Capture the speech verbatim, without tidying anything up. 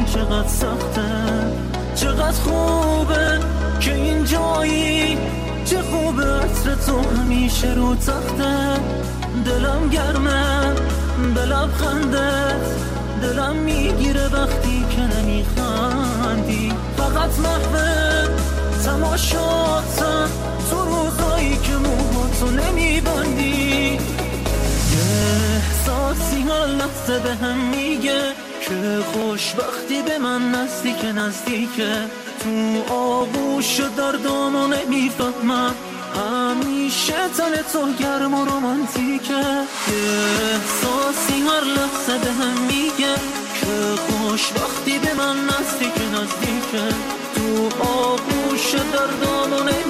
چقدر سخته، چقدر خوبه که این جایی، چه خوبه عطر تو همیشه رو تخته. دلم گرمه به لبخندت، دلم میگیره وقتی که نمیخندی. فقط محو تماشاتم تو روزایی که موهاتو نمیبندی. یه احساسی هر لحظه به هم میگه که خوشبختی به من نزدیک نزدیکه. تو آغوش دردامو نمیفهمم، همیشه تن تو گرم و رومانتیکه. یه احساسی هر لحظه به هم میگه که خوشبختی به من نزدیک نزدیکه. تو آغوش دردامو نمیفهمم،